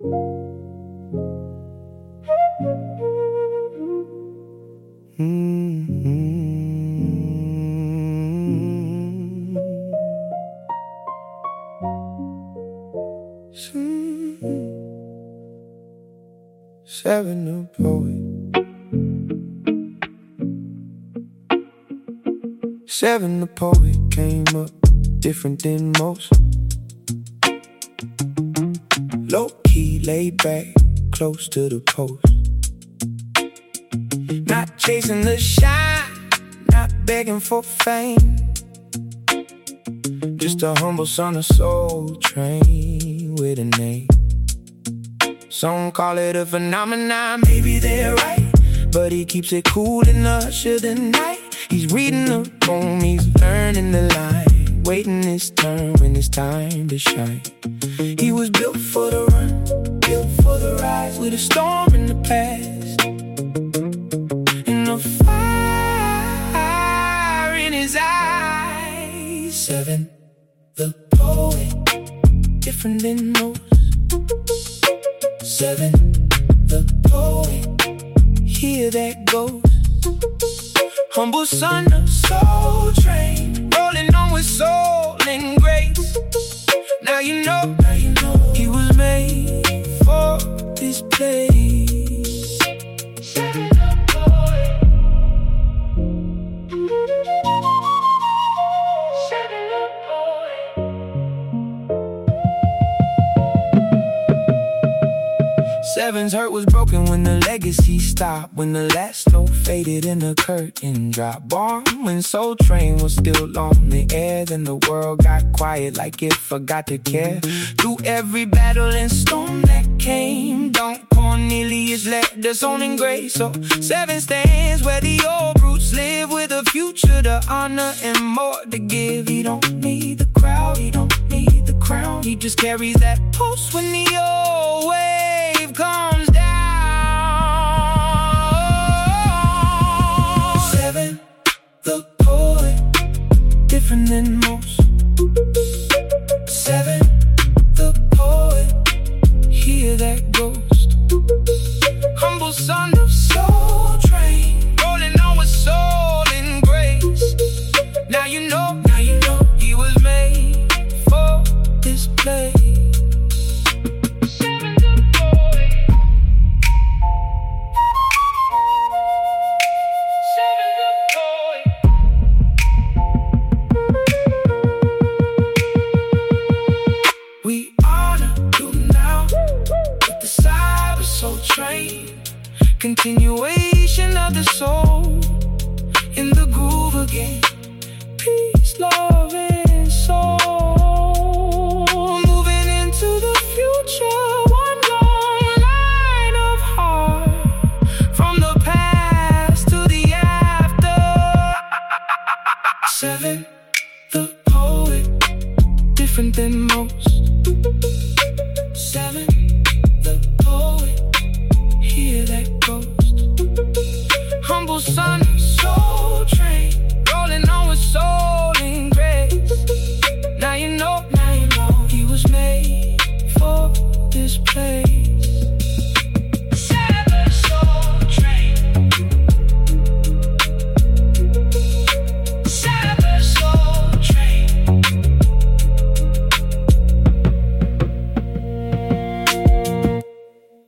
Seven, the poet. Seven, the poet came up different than most. Low-key, laid back, close to the post. Not chasing the shine, not begging for fame. Just a humble son of Soul Train with a name. Some call it a phenomenon, maybe they're right, but he keeps it cool in the hush of the night. He's reading the poem, he's learning the line, waiting his turn when it's time to shine. He was built for the run, built for the rise, with a storm in the past and a fire in his eyes. Seven, the poet, different than most. Seven, the poet, here that goes. Humble son of Soul Train, rolling on with soul and grace. Now you know he was made for this place. Seven, the poet. Seven, the poet. Seven's heart was broken when the legacy stopped, when the last note faded and the curtain dropped. Born when Soul Train was still on the air, then the world got quiet like it forgot to care. Through every battle and storm that came, Don Cornelius led us on in grace. So Seven stands where the old roots live, with a future to honor and more to give. He don't need the crowd, he don't need the crown, he just carries that pulse when the old wave comes down. Seven, the poet, different than most. Seven, the poet, hear that ghost. Humble son of Soul Train, rolling on with soul and grace. Now you know he was made for this place. We honor you now with the Cyber Soul Train, continuation of the soul in the groove again. Peace, love.